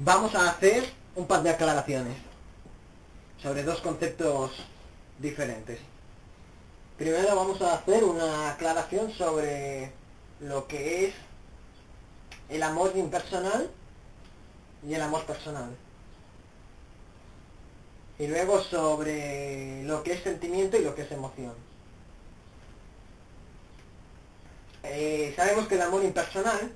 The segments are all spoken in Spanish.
vamos a hacer un par de aclaraciones sobre dos conceptos diferentes. Primero vamos a hacer una aclaración sobre lo que es el amor impersonal y el amor personal. Y luego sobre lo que es sentimiento y lo que es emoción. Sabemos que el amor impersonal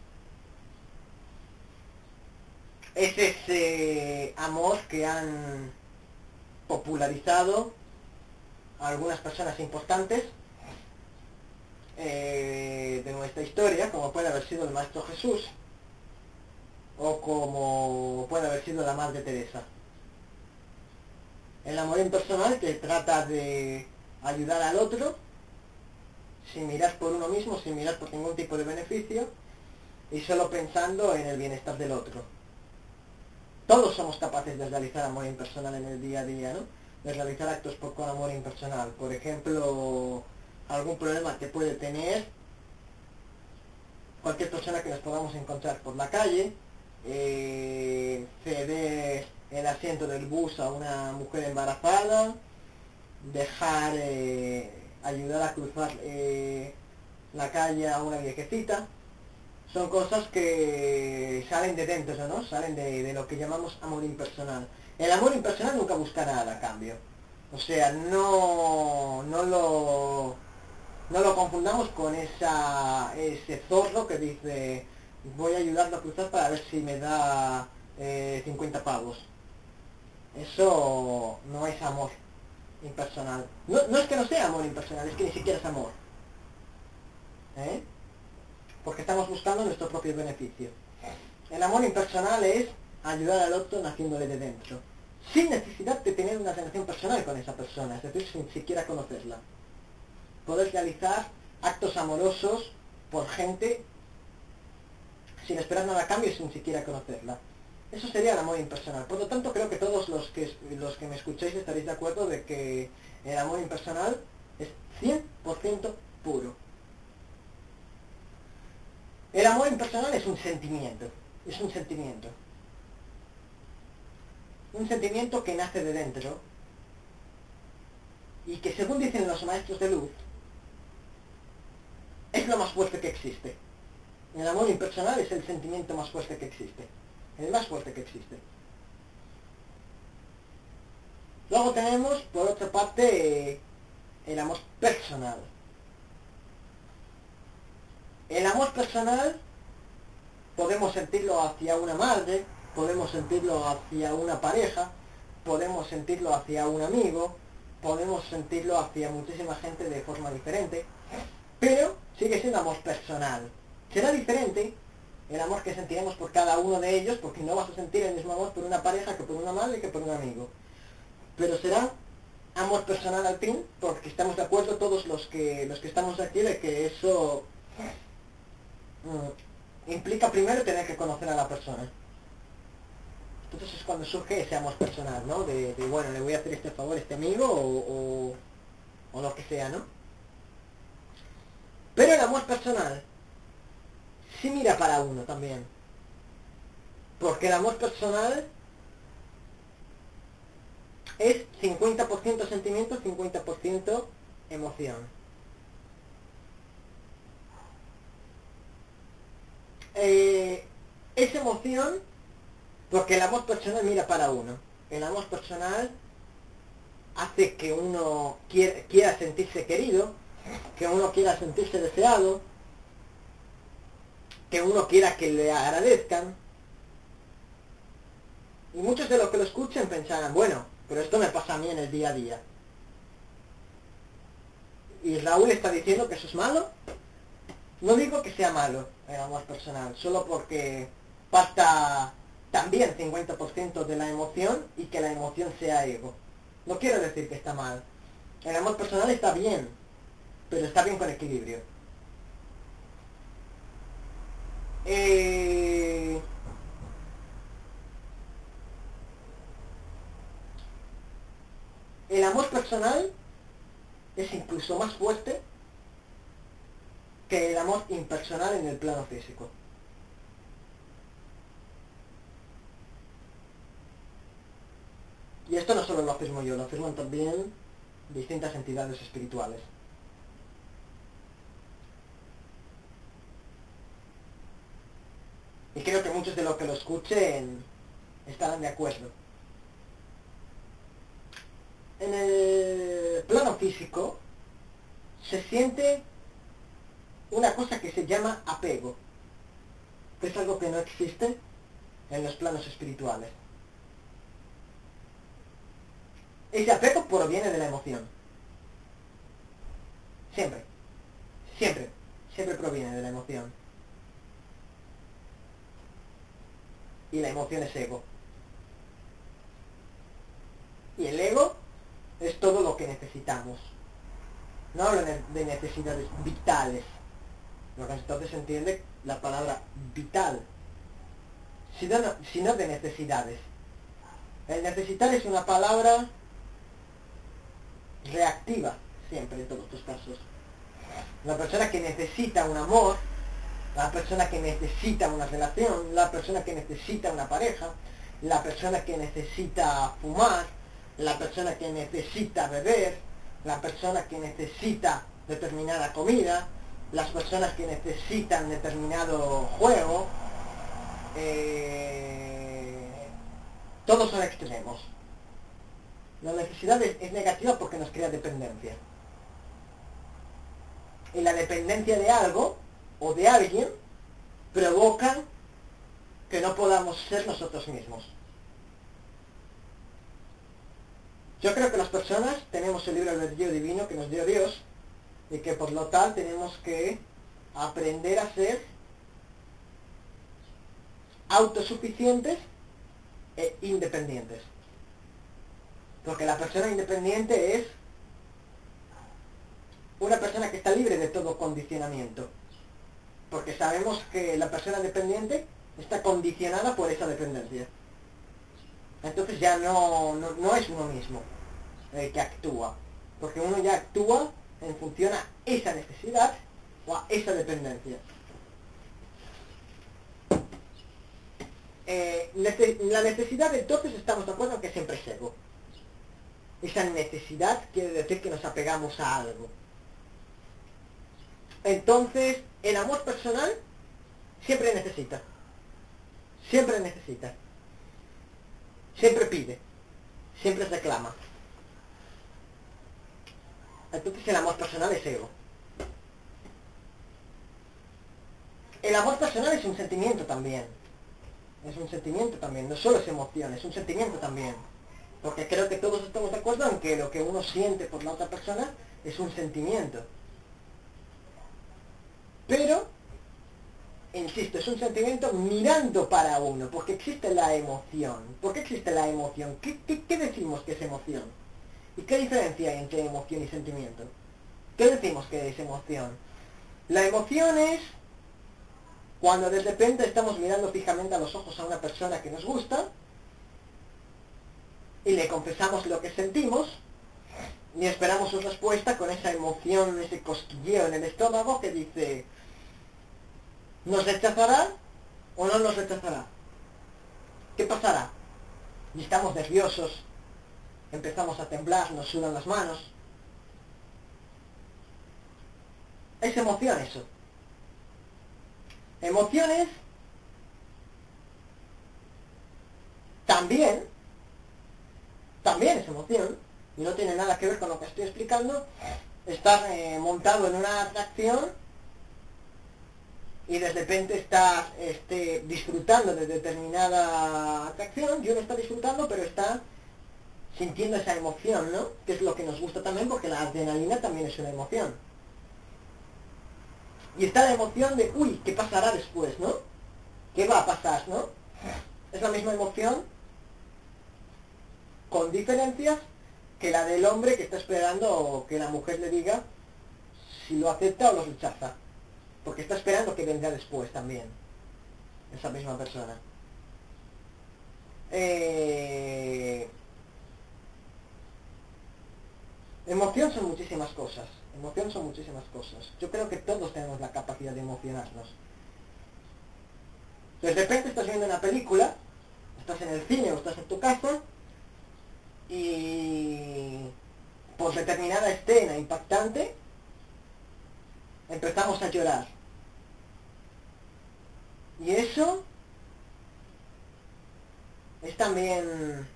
es ese amor que han popularizado a algunas personas importantes de nuestra historia, como puede haber sido el Maestro Jesús o como puede haber sido la Madre Teresa. El amor impersonal que trata de ayudar al otro sin mirar por uno mismo, sin mirar por ningún tipo de beneficio y solo pensando en el bienestar del otro. Todos somos capaces de realizar amor impersonal en el día a día, ¿no? De realizar actos con amor impersonal. Por ejemplo, algún problema que puede tener cualquier persona que nos podamos encontrar por la calle, ceder el asiento del bus a una mujer embarazada, dejar, ayudar a cruzar la calle a una viejecita. Son cosas que salen de dentro, ¿no? Salen de lo que llamamos amor impersonal. El amor impersonal nunca busca nada a cambio. O sea, no lo confundamos con ese zorro que dice voy a ayudarlo a cruzar para ver si me da 50 pavos. Eso no es amor impersonal. No es que no sea amor impersonal, es que ni siquiera es amor. Porque estamos buscando nuestro propio beneficio. El amor impersonal es ayudar al otro naciéndole de dentro, sin necesidad de tener una relación personal con esa persona, es decir, sin siquiera conocerla. Poder realizar actos amorosos por gente sin esperar nada a cambio y sin siquiera conocerla. Eso sería el amor impersonal. Por lo tanto, creo que todos los que me escuchéis estaréis de acuerdo de que el amor impersonal es 100% puro. El amor impersonal es un sentimiento. Es un sentimiento. Un sentimiento que nace de dentro y que, según dicen los maestros de luz, es lo más fuerte que existe. El amor impersonal es el sentimiento más fuerte que existe. El más fuerte que existe. Luego tenemos, por otra parte, el amor personal. El amor personal podemos sentirlo hacia una madre, podemos sentirlo hacia una pareja, podemos sentirlo hacia un amigo, podemos sentirlo hacia muchísima gente de forma diferente, pero sigue siendo amor personal. Será diferente el amor que sentiremos por cada uno de ellos, porque no vas a sentir el mismo amor por una pareja que por una madre que por un amigo. Pero será amor personal al fin, porque estamos de acuerdo todos los que estamos aquí de que eso implica primero tener que conocer a la persona. Entonces es cuando surge ese amor personal, ¿no? De bueno, le voy a hacer este favor a este amigo o lo que sea, ¿no? Pero el amor personal sí mira para uno también. Porque el amor personal es 50% sentimiento, 50% emoción. Es emoción porque el amor personal mira para uno. El amor personal hace que uno quiera sentirse querido, que uno quiera sentirse deseado, que uno quiera que le agradezcan. Y muchos de los que lo escuchen pensarán, bueno, pero esto me pasa a mí en el día a día. ¿Y Raúl está diciendo que eso es malo? No digo que sea malo el amor personal, solo porque parta también 50% de la emoción y que la emoción sea ego. No quiero decir que está mal. El amor personal está bien, pero está bien con equilibrio. El amor personal es incluso más fuerte que el amor impersonal en el plano físico. Y esto no solo lo afirmo yo, lo afirman también distintas entidades espirituales. Y creo que muchos de los que lo escuchen estarán de acuerdo. En el plano físico se siente una cosa que se llama apego, que es algo que no existe en los planos espirituales. Ese apego proviene de la emoción. Siempre, siempre, siempre proviene de la emoción. Y la emoción es ego. Y el ego es todo lo que necesitamos. No hablo de necesidades vitales, lo que entonces se entiende la palabra vital, sino de necesidades. El necesitar es una palabra reactiva, siempre en todos estos casos. La persona que necesita un amor, la persona que necesita una relación, la persona que necesita una pareja, la persona que necesita fumar, la persona que necesita beber, la persona que necesita determinada comida, las personas que necesitan determinado juego, todos son extremos. La necesidad es negativa porque nos crea dependencia. Y la dependencia de algo o de alguien provoca que no podamos ser nosotros mismos. Yo creo que las personas tenemos el libre albedrío divino que nos dio Dios y que por lo tal tenemos que aprender a ser autosuficientes e independientes. Porque la persona independiente es una persona que está libre de todo condicionamiento. Porque sabemos que la persona dependiente está condicionada por esa dependencia. Entonces ya no es uno mismo el que actúa. Porque uno ya actúa en función a esa necesidad o a esa dependencia. La necesidad, entonces, estamos de acuerdo en que siempre es ego. Esa necesidad quiere decir que nos apegamos a algo. Entonces, el amor personal siempre necesita. Siempre necesita. Siempre pide. Siempre reclama. Entonces el amor personal es ego. El amor personal es un sentimiento también. Es un sentimiento también, no solo es emoción, es un sentimiento también. Porque creo que todos estamos de acuerdo en que lo que uno siente por la otra persona es un sentimiento. Pero, insisto, es un sentimiento mirando para uno, porque existe la emoción. ¿Por qué existe la emoción? ¿Qué decimos que es emoción? ¿Y qué diferencia hay entre emoción y sentimiento? ¿Qué decimos que es emoción? La emoción es cuando de repente estamos mirando fijamente a los ojos a una persona que nos gusta y le confesamos lo que sentimos y esperamos su respuesta con esa emoción, ese cosquilleo en el estómago que dice: ¿nos rechazará o no nos rechazará? ¿Qué pasará? Y estamos nerviosos, empezamos a temblar, nos sudan las manos. Es emoción eso. Emociones también es emoción, y no tiene nada que ver con lo que estoy explicando. Estás montado en una atracción y de repente estás disfrutando de determinada atracción, y uno está disfrutando pero está sintiendo esa emoción, ¿no? Que es lo que nos gusta también, porque la adrenalina también es una emoción. Y está la emoción de, uy, ¿qué pasará después, no? ¿Qué va a pasar, no? Es la misma emoción, con diferencias, que la del hombre que está esperando que la mujer le diga si lo acepta o lo rechaza. Porque está esperando que venga después también, esa misma persona. Emoción son muchísimas cosas. Emoción son muchísimas cosas. Yo creo que todos tenemos la capacidad de emocionarnos. De repente estás viendo una película, estás en el cine o estás en tu casa, y por determinada escena impactante empezamos a llorar. Y eso es también...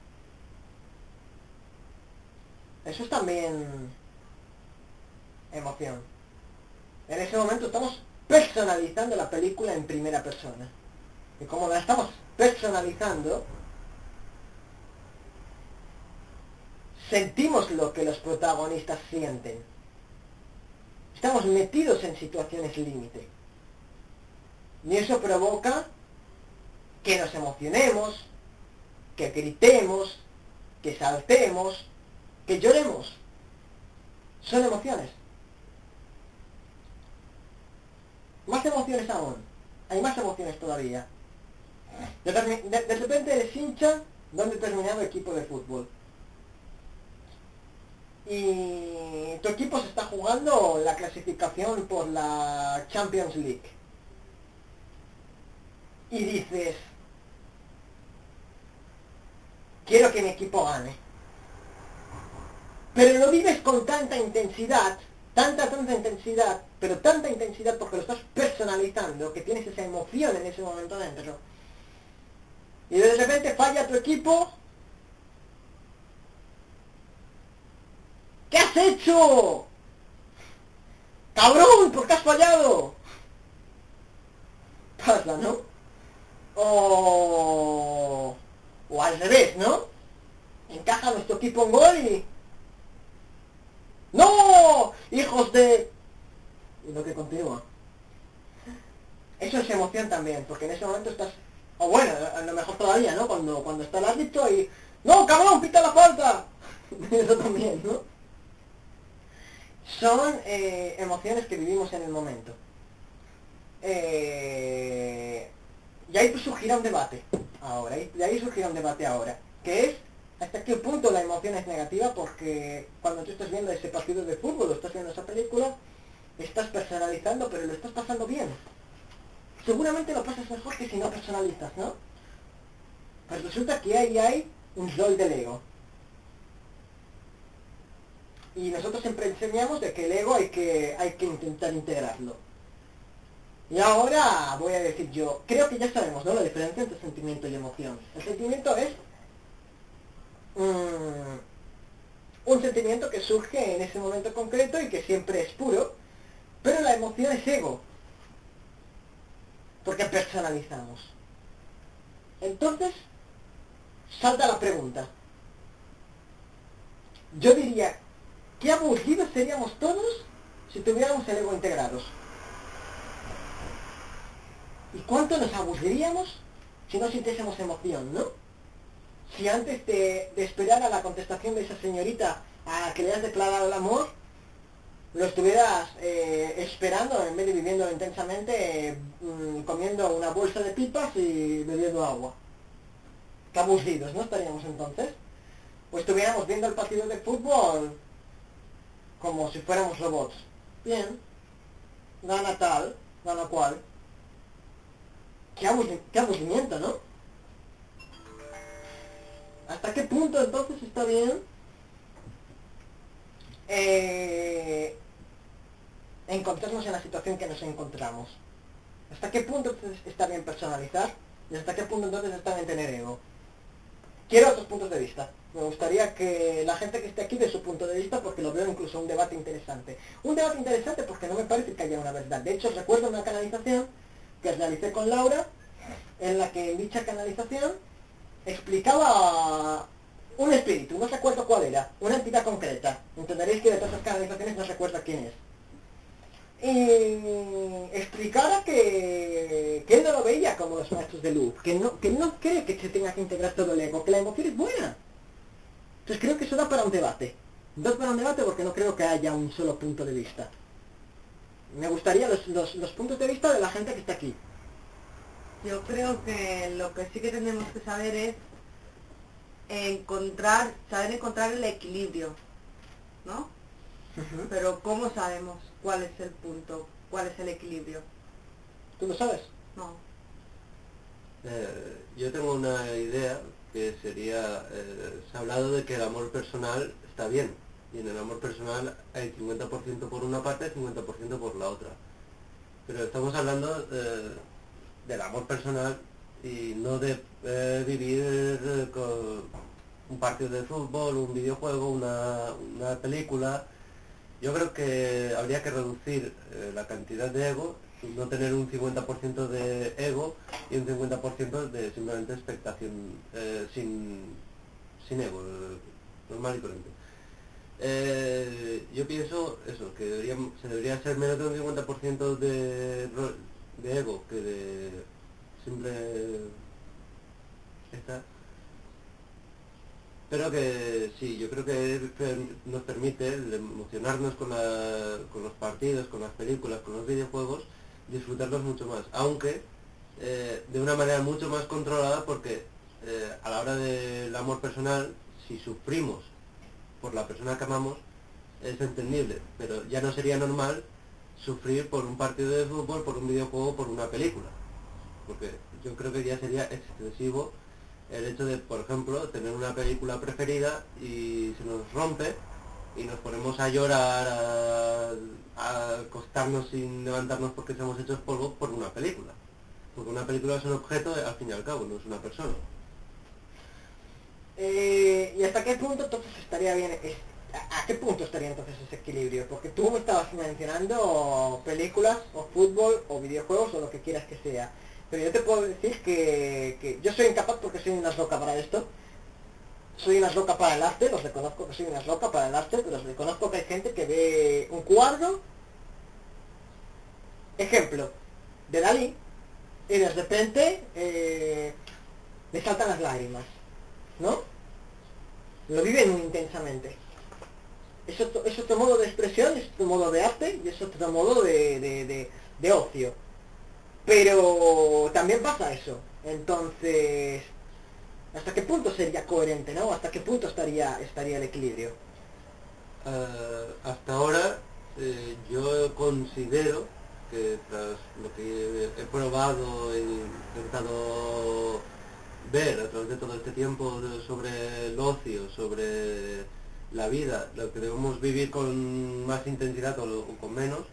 Eso es también emoción. En ese momento estamos personalizando la película en primera persona. Y como la estamos personalizando, sentimos lo que los protagonistas sienten. Estamos metidos en situaciones límite. Y eso provoca que nos emocionemos, que gritemos, que saltemos, que lloremos. Son emociones. Más emociones aún. Hay más emociones todavía. De repente eres hincha de un determinado equipo de fútbol. Y tu equipo se está jugando la clasificación por la Champions League. Y dices, quiero que mi equipo gane. Pero lo vives con tanta intensidad, tanta intensidad, pero tanta intensidad porque lo estás personalizando, que tienes esa emoción en ese momento dentro. Y de repente falla tu equipo. ¿Qué has hecho? ¡Cabrón! ¿Por qué has fallado? Pasa, ¿no? O al revés, ¿no? Encaja nuestro equipo un gol y... ¡No! ¡Hijos de...! Y lo que continúa. Eso es emoción también, porque en ese momento estás... O bueno, a lo mejor todavía, ¿no? Cuando está el árbitro y... ¡No, cabrón! ¡Pita la falta! Eso también, ¿no? Son emociones que vivimos en el momento. Y ahí surgirá un debate ahora, y ahí surgirá un debate ahora, que es hasta qué punto la emoción es negativa, porque cuando tú estás viendo ese partido de fútbol o estás viendo esa película, estás personalizando, pero lo estás pasando bien. Seguramente lo pasas mejor que si no personalizas, ¿no? Pues resulta que ahí hay un rol del ego. Y nosotros siempre enseñamos de que el ego hay que intentar integrarlo. Y ahora voy a decir yo, creo que ya sabemos, ¿no? La diferencia entre sentimiento y emoción. El sentimiento es un sentimiento que surge en ese momento concreto y que siempre es puro, pero la emoción es ego, porque personalizamos. Entonces, salta la pregunta. Yo diría, ¿qué aburridos seríamos todos si tuviéramos el ego integrados? ¿Y cuánto nos aburriríamos si no sintiésemos emoción, no? Si antes de esperar a la contestación de esa señorita a que le has declarado el amor, lo estuvieras esperando en vez de viviendo intensamente, comiendo una bolsa de pipas y bebiendo agua. Qué aburridos, ¿no estaríamos entonces? O estuviéramos viendo el partido de fútbol como si fuéramos robots. Bien, gana tal, gana cual. Qué aburrimiento, ¿no? ¿Hasta qué punto entonces está bien encontrarnos en la situación que nos encontramos? ¿Hasta qué punto entonces está bien personalizar? ¿Y hasta qué punto entonces está bien tener ego? Quiero otros puntos de vista. Me gustaría que la gente que esté aquí dé su punto de vista, porque lo veo incluso un debate interesante. Un debate interesante porque no me parece que haya una verdad. De hecho, recuerdo una canalización que realicé con Laura, en la que en dicha canalización explicaba un espíritu, no recuerdo cuál era, una entidad concreta. Entenderéis que de todas las canalizaciones no recuerdo quién es. Y explicara que él no lo veía como los maestros de luz, que no cree que se tenga que integrar todo el ego, que la emoción es buena. Entonces creo que eso da para un debate. Da para un debate porque no creo que haya un solo punto de vista. Me gustaría los puntos de vista de la gente que está aquí. Yo creo que lo que sí que tenemos que saber es saber encontrar el equilibrio, ¿no? Pero ¿cómo sabemos cuál es el punto, cuál es el equilibrio? ¿Tú lo sabes? No. Yo tengo una idea que sería, se ha hablado de que el amor personal está bien, y en el amor personal hay 50% por una parte y 50% por la otra. Pero estamos hablando del amor personal y no de vivir con un partido de fútbol, un videojuego, una película. Yo creo que habría que reducir la cantidad de ego, no tener un 50% de ego y un 50% de simplemente expectación sin ego, normal y corriente. Yo pienso eso, que se debería ser menos de un 50% de ego que de simple esta. Pero que sí, yo creo que nos permite el emocionarnos con los partidos, con las películas, con los videojuegos, disfrutarlos mucho más, aunque de una manera mucho más controlada, porque a la hora del amor personal, si sufrimos por la persona que amamos, es entendible, pero ya no sería normal sufrir por un partido de fútbol, por un videojuego, por una película, porque yo creo que ya sería excesivo el hecho de, por ejemplo, tener una película preferida y se nos rompe y nos ponemos a llorar, a acostarnos sin levantarnos porque estamos hechos polvo por una película. Porque una película es un objeto, al fin y al cabo, no es una persona. ¿Y hasta qué punto entonces estaría bien? ¿A qué punto estaría entonces ese equilibrio? Porque tú me estabas mencionando películas, o fútbol, o videojuegos, o lo que quieras que sea. Pero yo te puedo decir que yo soy incapaz porque soy una loca para esto. Soy una loca para el arte, los reconozco que soy una loca para el arte, pero os reconozco que hay gente que ve un cuadro, ejemplo, de Dalí, y de repente le saltan las lágrimas, ¿no? Lo vive muy intensamente. Es otro modo de expresión, es otro modo de arte y es otro modo de ocio. Pero también pasa eso. Entonces, ¿hasta qué punto sería coherente, no? ¿Hasta qué punto estaría el equilibrio? Hasta ahora yo considero que tras lo que he probado, he intentado ver a través de todo este tiempo sobre el ocio, sobre la vida, lo que debemos vivir con más intensidad o con menos,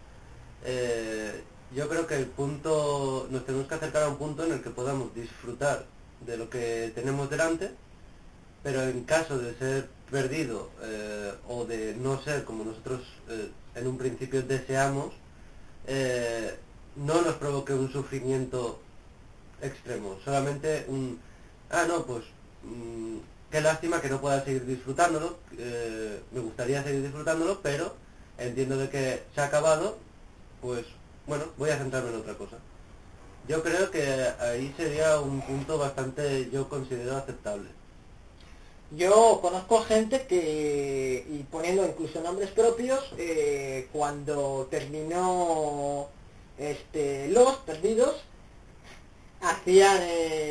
yo creo que nos tenemos que acercar a un punto en el que podamos disfrutar de lo que tenemos delante, pero en caso de ser perdido o de no ser como nosotros en un principio deseamos, no nos provoque un sufrimiento extremo, solamente no, pues qué lástima que no pueda seguir disfrutándolo, me gustaría seguir disfrutándolo, pero entiendo de que se ha acabado, pues bueno, voy a centrarme en otra cosa. Yo creo que ahí sería un punto bastante, yo considero aceptable. Yo conozco gente que, y poniendo incluso nombres propios, cuando terminó Los Perdidos, hacían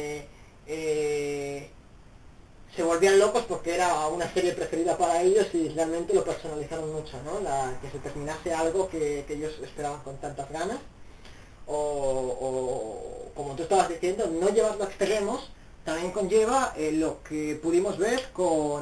se volvían locos porque era una serie preferida para ellos y realmente lo personalizaron mucho, ¿no? Que se terminase algo que ellos esperaban con tantas ganas. O como tú estabas diciendo, no llevarlo a extremos también conlleva lo que pudimos ver con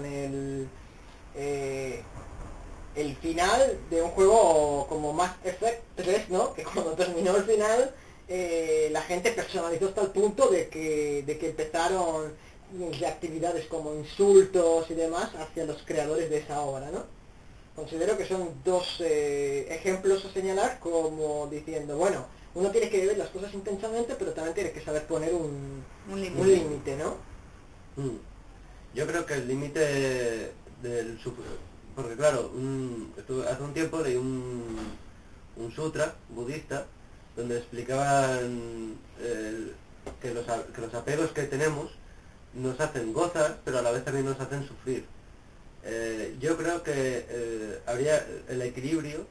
el final de un juego como Mass Effect 3, ¿no? Que cuando terminó el final la gente personalizó hasta el punto de que empezaron de actividades como insultos y demás hacia los creadores de esa obra, ¿no? Considero que son dos ejemplos a señalar como diciendo, bueno, uno tiene que ver las cosas intensamente, pero también tiene que saber poner un límite, ¿no? Yo creo que el límite porque claro, hace un tiempo leí un sutra budista donde explicaban que los apegos que tenemos nos hacen gozar, pero a la vez también nos hacen sufrir. Yo creo que habría el equilibrio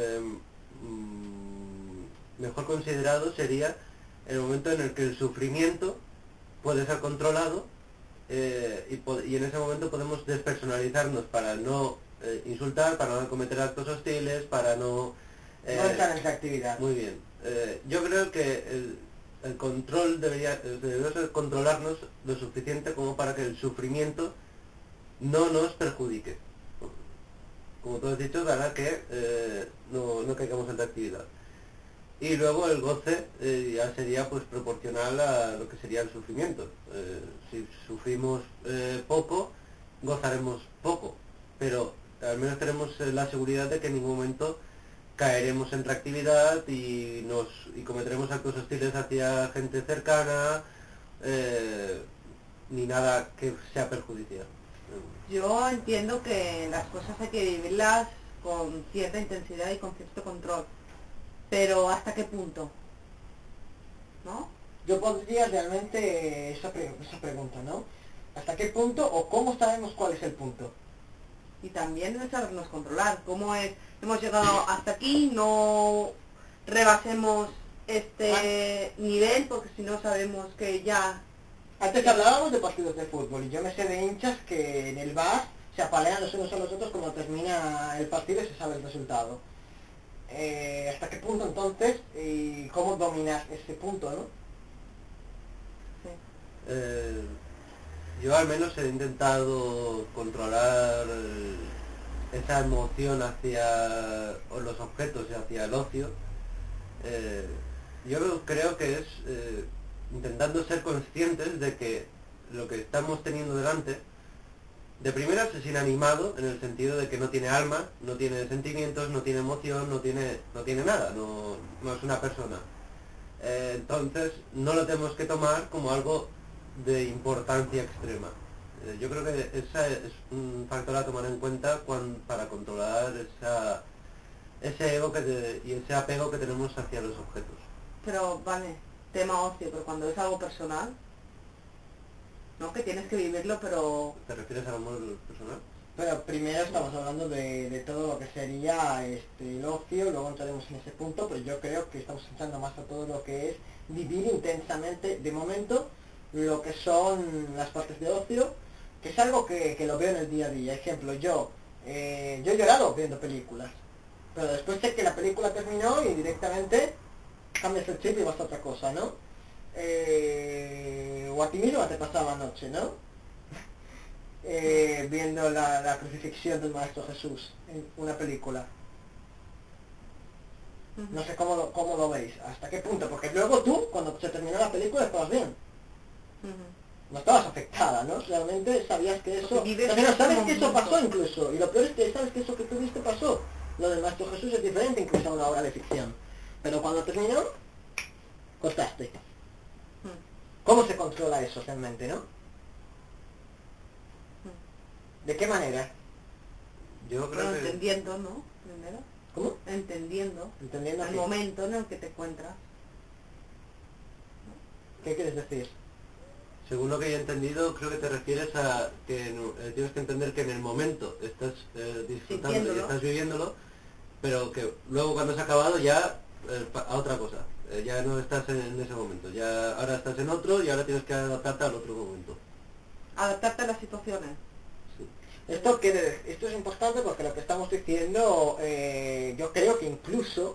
mejor considerado sería el momento en el que el sufrimiento puede ser controlado y en ese momento podemos despersonalizarnos para no insultar, para no cometer actos hostiles, para no... no entrar en esa actividad. Muy bien. Yo creo que el control debería ser controlarnos lo suficiente como para que el sufrimiento no nos perjudique. Como tú has dicho, hará que no caigamos en la actividad. Y luego el goce ya sería pues proporcional a lo que sería el sufrimiento. Si sufrimos poco, gozaremos poco, pero al menos tenemos la seguridad de que en ningún momento caeremos en reactividad y cometeremos actos hostiles hacia gente cercana, ni nada que sea perjudicial. Yo entiendo que las cosas hay que vivirlas con cierta intensidad y con cierto control, pero ¿hasta qué punto? ¿No? Yo pondría realmente esa pregunta, ¿no? ¿Hasta qué punto o cómo sabemos cuál es el punto? Y también es sabernos controlar. ¿Cómo es? Hemos llegado hasta aquí, no rebasemos este nivel, porque si no sabemos que ya... Antes hablábamos de partidos de fútbol y yo me sé de hinchas que en el bar se apalean los unos a los otros cuando termina el partido y se sabe el resultado. ¿Hasta qué punto entonces y cómo dominar ese punto, no? Sí. Yo al menos he intentado controlar esa emoción hacia los objetos y hacia el ocio. Yo creo que es intentando ser conscientes de que lo que estamos teniendo delante, de primeras es inanimado, en el sentido de que no tiene alma, no tiene sentimientos, no tiene emoción, no tiene nada, no es una persona. Entonces no lo tenemos que tomar como algo de importancia extrema. Yo creo que ese es un factor a tomar en cuenta para controlar ese ego y ese apego que tenemos hacia los objetos. Pero, vale, tema ocio, pero cuando es algo personal, ¿no? Que tienes que vivirlo, pero... ¿Te refieres al amor personal? Pero primero estamos hablando de todo lo que sería el ocio, luego entraremos en ese punto, pero yo creo que estamos entrando más a todo lo que es vivir intensamente, de momento, lo que son las partes de ocio, que es algo que lo veo en el día a día. Ejemplo, yo he llorado viendo películas, pero después sé que la película terminó y directamente cambias el chip y vas a otra cosa, ¿no? O a ti mismo te pasaba anoche, ¿no? Viendo la crucifixión del Maestro Jesús en una película. No sé cómo lo veis, hasta qué punto, porque luego tú, cuando se terminó la película, estabas bien. No estabas afectada, ¿no? Realmente sabías que eso... Pero sabes que eso pasó incluso, y lo peor es que sabes que eso que tú viste pasó. Lo del Maestro Jesús es diferente incluso a una obra de ficción. Pero cuando terminó, cortaste. ¿Cómo se controla eso realmente, no? ¿De qué manera? Yo creo que... entendiendo, ¿no? Primero. ¿Cómo? Entendiendo Entendiendo el qué. momento en el que te encuentras. ¿Qué quieres decir? Según lo que yo he entendido, creo que te refieres a que tienes que entender que en el momento estás disfrutando y estás viviéndolo, pero que luego cuando has acabado ya a otra cosa. Ya no estás en ese momento, ya ahora estás en otro y ahora tienes que adaptarte al otro momento. Adaptarte a las situaciones. Esto es importante porque lo que estamos diciendo, yo creo que incluso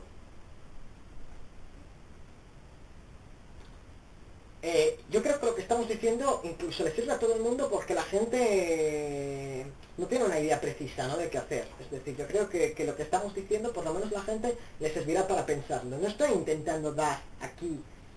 yo creo que lo que estamos diciendo incluso le sirve a todo el mundo porque la gente no tiene una idea precisa, ¿no?, de qué hacer. Es decir, yo creo que lo que estamos diciendo, por lo menos la gente le servirá para pensarlo. No estoy intentando dar aquí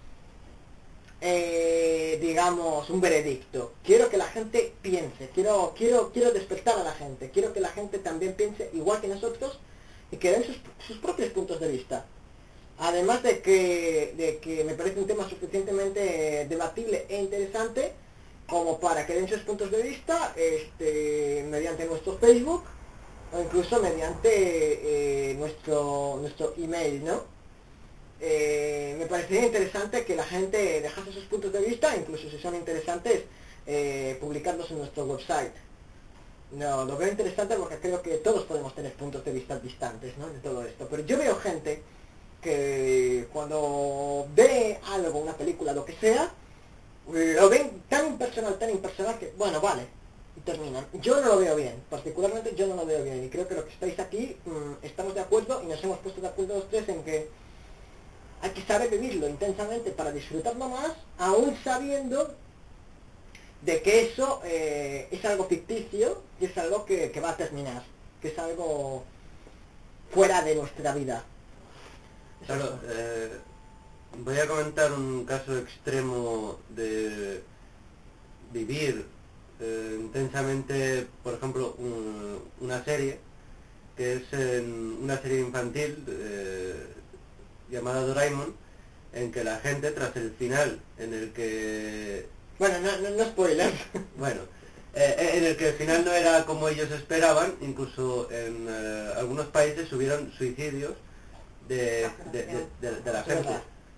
digamos, un veredicto. Quiero que la gente piense, quiero despertar a la gente, quiero que la gente también piense igual que nosotros y que den sus propios puntos de vista. Además de que me parece un tema suficientemente debatible e interesante como para que den sus puntos de vista mediante nuestro Facebook o incluso mediante nuestro email, ¿no? Me parecería interesante que la gente dejase sus puntos de vista, incluso si son interesantes, publicarlos en nuestro website. No, lo veo interesante porque creo que todos podemos tener puntos de vista distantes, ¿no?, de todo esto. Pero yo veo gente que cuando ve algo, una película, lo que sea, lo ven tan impersonal que, bueno, vale, y terminan. Yo no lo veo bien, particularmente yo no lo veo bien, y creo que lo que estáis aquí estamos de acuerdo y nos hemos puesto de acuerdo los tres en que hay que saber vivirlo intensamente para disfrutarlo más, aún sabiendo de que eso es algo ficticio, que es algo que va a terminar, que es algo fuera de nuestra vida. Claro, voy a comentar un caso extremo de vivir intensamente, por ejemplo, una serie, que es una serie infantil llamada Doraemon, en que la gente, tras el final, en el que... Bueno, no spoilers. Bueno, en el que el final no era como ellos esperaban, incluso en algunos países hubieron suicidios de la gente.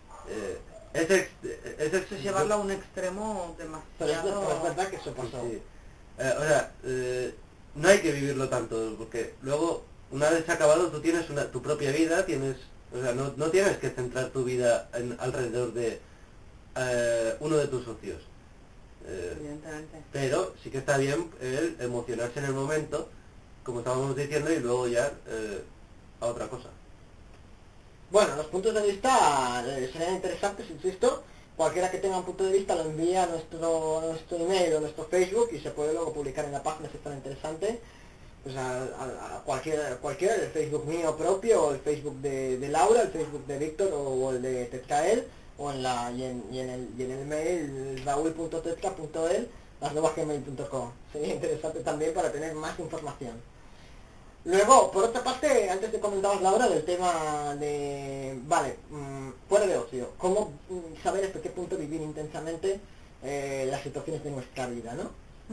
Eso es llevarlo a un extremo Pero es demasiado... verdad que eso pasó. Sí, sí. O sea, no hay que vivirlo tanto, porque luego, una vez acabado, tú tienes tu propia vida, o sea, no tienes que centrar tu vida alrededor de uno de tus socios. Evidentemente. Pero sí que está bien el emocionarse en el momento, como estábamos diciendo, y luego ya a otra cosa. Bueno, los puntos de vista serían interesantes, insisto. Cualquiera que tenga un punto de vista lo envía a nuestro email o a nuestro Facebook y se puede luego publicar en la página si es tan interesante. Pues a cualquiera, el Facebook mío propio, o el Facebook de Laura, el Facebook de Víctor o el de Tetcael, o en el mail raúl.tetca.el@gmail.com. Sería interesante también para tener más información. Luego, por otra parte, antes te comentabas, Laura, del tema de... Vale, fuera de ocio, ¿cómo saber hasta qué punto vivir intensamente las situaciones de nuestra vida, ¿no?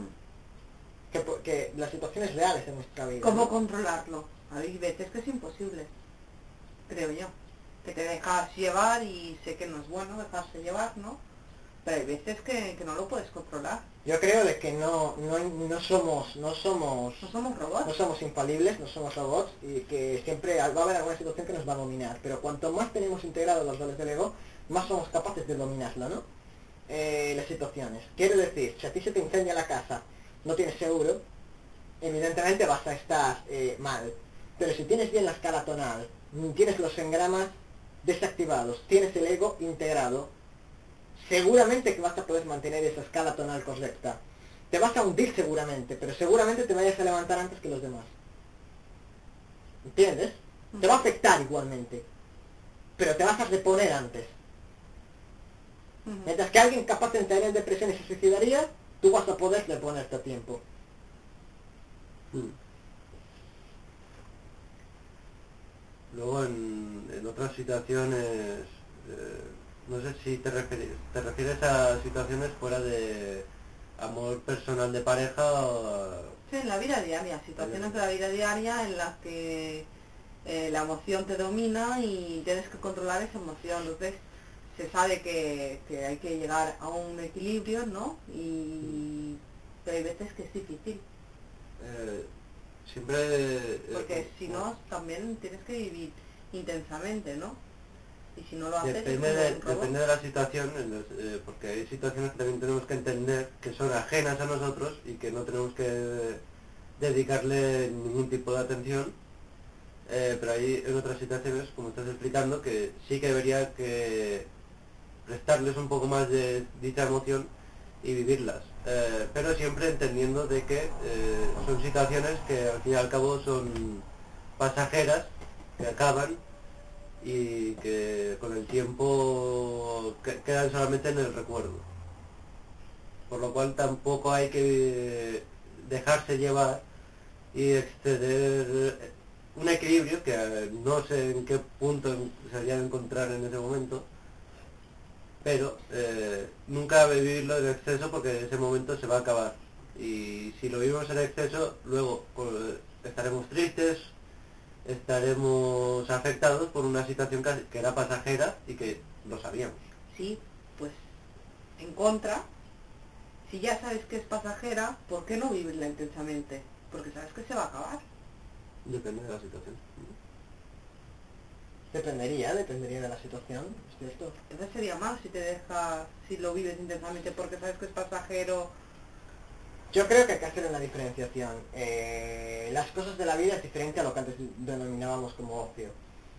Que las situaciones reales de nuestra vida. ¿Cómo ¿no? controlarlo? Hay veces que es imposible, creo yo. Que te dejas llevar y sé que no es bueno dejarse llevar, ¿no? Pero hay veces que no lo puedes controlar. Yo creo de que no somos No somos robots. no somos infalibles, no somos robots y que siempre va a haber alguna situación que nos va a dominar, pero cuanto más tenemos integrados los roles del ego, más somos capaces de dominarla, ¿no? Las situaciones. Quiero decir, si a ti se te incendia la casa, no tienes seguro, evidentemente vas a estar mal, pero si tienes bien la escala tonal, tienes los engramas desactivados, tienes el ego integrado, seguramente que vas a poder mantener esa escala tonal correcta. Te vas a hundir seguramente, pero seguramente te vayas a levantar antes que los demás. ¿Entiendes? Te va a afectar igualmente, pero te vas a reponer antes. Mientras que alguien capaz de entrar en depresión y se suicidaría, tú vas a poder reponerte a tiempo. Luego en otras situaciones, no sé si te refieres a situaciones fuera de amor personal de pareja o... Sí, en la vida diaria, situaciones de la vida diaria en las que la emoción te domina y tienes que controlar esa emoción. Entonces se sabe que hay que llegar a un equilibrio, ¿no? Pero hay veces que es difícil. Siempre... Porque si no, también tienes que vivir intensamente, ¿no? Y si no lo haces, depende de la situación, porque hay situaciones que también tenemos que entender que son ajenas a nosotros y que no tenemos que dedicarle ningún tipo de atención, pero hay en otras situaciones, como estás explicando, que sí que debería que prestarles un poco más de dicha emoción y vivirlas, pero siempre entendiendo de que son situaciones que al fin y al cabo son pasajeras, que acaban y que con el tiempo quedan solamente en el recuerdo, por lo cual tampoco hay que dejarse llevar y exceder un equilibrio que no sé en qué punto se haría de encontrar en ese momento, pero nunca vivirlo en exceso porque ese momento se va a acabar y si lo vivimos en exceso luego estaremos tristes, estaremos afectados por una situación que era pasajera y que lo sabíamos. Sí, pues en contra, si ya sabes que es pasajera, ¿por qué no vivirla intensamente? Porque sabes que se va a acabar. Depende de la situación. Dependería de la situación, es cierto. Entonces sería mal si lo vives intensamente porque sabes que es pasajero. Yo creo que hay que hacer una diferenciación. Las cosas de la vida es diferente a lo que antes denominábamos como ocio.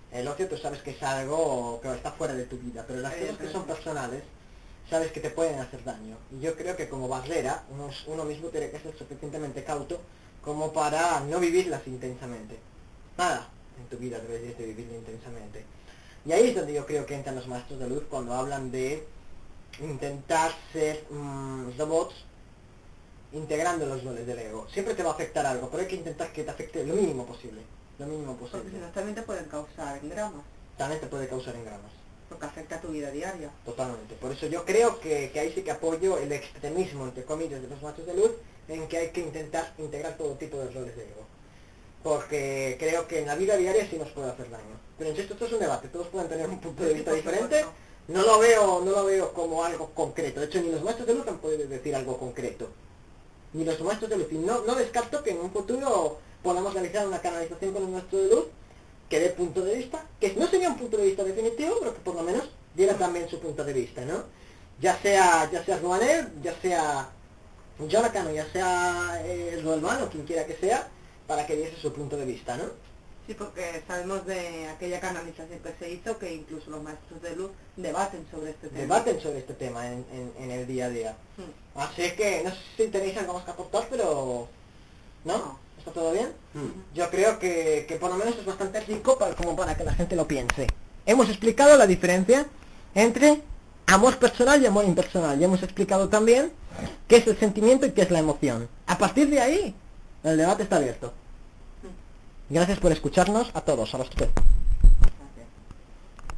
El ocio tú sabes que es algo que está fuera de tu vida, pero las cosas que son personales, sabes que te pueden hacer daño. Y yo creo que como barrera, uno mismo tiene que ser suficientemente cauto como para no vivirlas intensamente. Nada en tu vida debes de vivirlo intensamente. Y ahí es donde yo creo que entran los maestros de luz cuando hablan de intentar ser robots integrando los roles del ego. Siempre te va a afectar algo, pero hay que intentar que te afecte lo mínimo posible. Lo mínimo Porque posible. si no también te pueden causar engramas, También te puede causar engramas. porque afecta a tu vida diaria. Totalmente. Por eso yo creo que ahí sí que apoyo el extremismo, entre comillas, de los maestros de luz, en que hay que intentar integrar todo tipo de roles de ego. Porque creo que en la vida diaria sí nos puede hacer daño. Pero insisto, esto es un debate, todos pueden tener un punto de vista diferente. No lo veo como algo concreto. De hecho, ni los maestros de luz han podido decir algo concreto. Ni los maestros de luz. Y no descarto que en un futuro podamos realizar una canalización con el maestro de luz que dé punto de vista, que no sería un punto de vista definitivo, pero que por lo menos diera también su punto de vista, ¿no? Ya sea Ruanel, ya sea Jonathan o ya sea Roelman o quien quiera que sea, para que diese su punto de vista, ¿no? Sí, porque sabemos de aquella canalización que se hizo que incluso los maestros de luz debaten sobre este tema. Debaten sobre este tema en el día a día. Así que no sé si tenéis algo más que aportar, pero... ¿No? ¿Está todo bien? Yo creo que por lo menos es bastante rico como para que la gente lo piense. Hemos explicado la diferencia entre amor personal y amor impersonal. Y hemos explicado también qué es el sentimiento y qué es la emoción. A partir de ahí, el debate está abierto. Gracias por escucharnos a todos, a los tres.